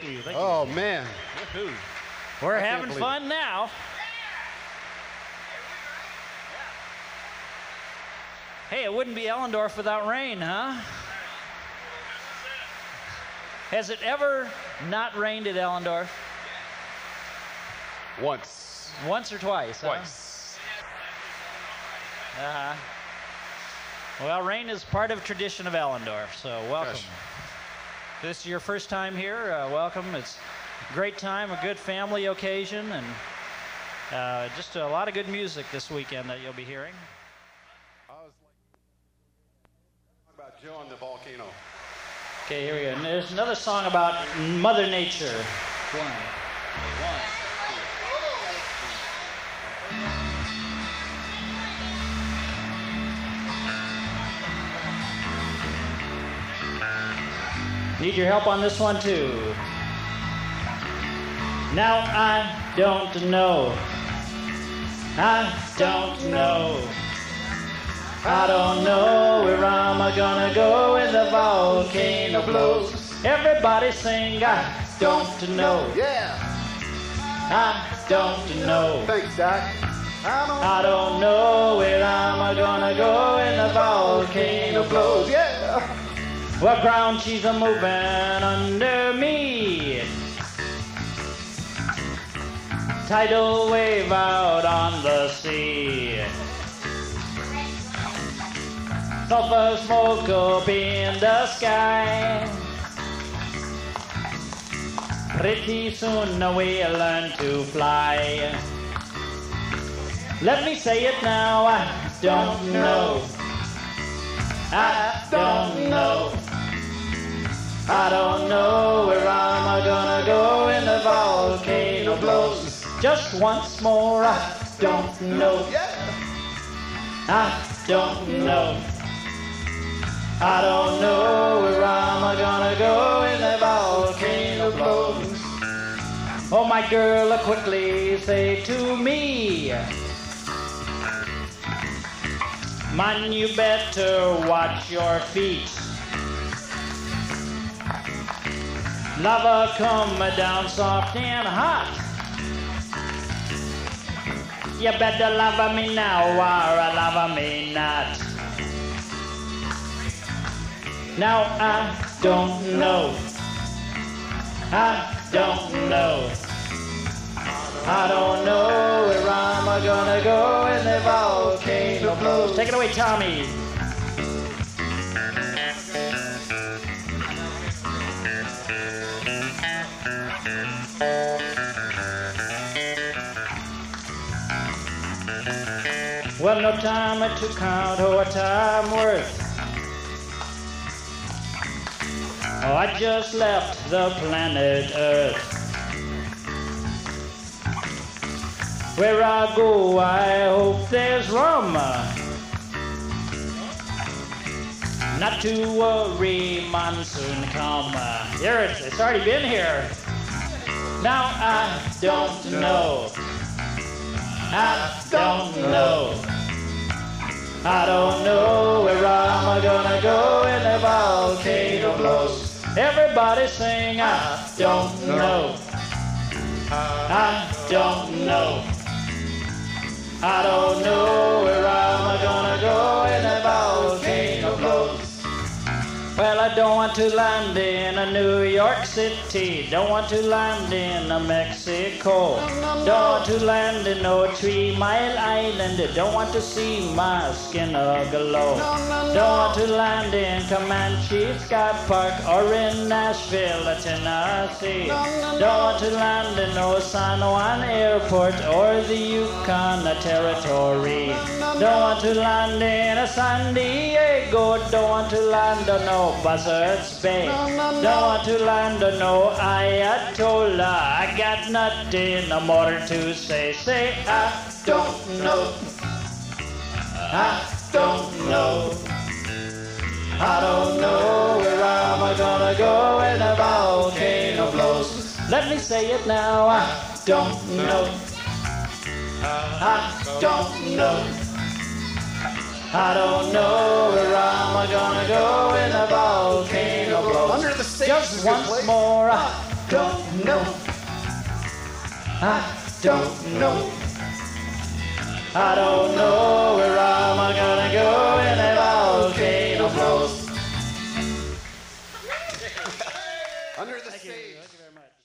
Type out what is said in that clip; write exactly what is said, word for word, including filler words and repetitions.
you. Thank you. Oh, man. Woohoo. We're I can't having believe fun it. now. Hey, it wouldn't be Ellendorf without rain, huh? Has it ever not rained at Ellendorf? Once. Once or twice, huh? Twice. Uh-huh. Well, rain is part of tradition of Ellendorf, so welcome. Gosh. If this is your first time here, uh, welcome. It's a great time, a good family occasion, and uh, just a lot of good music this weekend that you'll be hearing. I was like about Joe and the volcano. Okay, here we go. And there's another song about Mother Nature. One. One. Need your help on this one, too. Now I don't know. I don't know. I don't know where I'm gonna go when the volcano blows. Everybody sing, I don't know. Yeah. I don't know. Thanks, Doc. I don't, I don't know where I'm gonna go when the volcano blows. Yeah. Well, ground she's a moving under me. Tidal wave out on the sea. Sulfur smoke up in the sky. Pretty soon we'll learn to fly. Let me say it now, I don't know. I don't know. I don't know where I'm gonna go when the volcano blows. Just once more, I don't know. I don't know. I don't know where I'm gonna go when the volcano blows. Oh, my girl, quickly say to me, man, you better watch your feet. Lava come down soft and hot. You better love me now or love me not. Now I don't know. I don't know. I don't know where I'm gonna go when the volcano blows. Take it away, Tommy. Well, no time to count what time worth. Oh, I just left the planet Earth. Where I go, I hope there's rum. Not to worry, monsoon come. Here it is. It's already been here. Now I don't know. I don't know. I don't know where I'm gonna go when the volcano blows. Everybody sing, I don't know. I don't know. I don't know where I'm gonna go when the volcano blows. Well, I don't want to land in a New York City. Don't want to land in a Mexico. Don't want to land in no Three Mile Island. Don't want to see my skin aglow. Don't want to land in Comanche Sky Park or in Nashville, Tennessee. Don't want to land in no San Juan Airport or the Yukon Territory. Don't want to land in a San Diego. Don't want to land on no Buzzards Bay. Don't want to land on no Ayatollah. I got nothing more to say. Say I don't know. I don't know. I don't know where I'm gonna go when the volcano blows. Let me say it now. I don't know. I don't know. I don't know where I'm gonna go when the volcano blows. Under the Stage Just is a good once place. more, I don't know. I don't know. I don't know where am I gonna go when the volcano blows. Under the Thank you. stage. Thank you very much.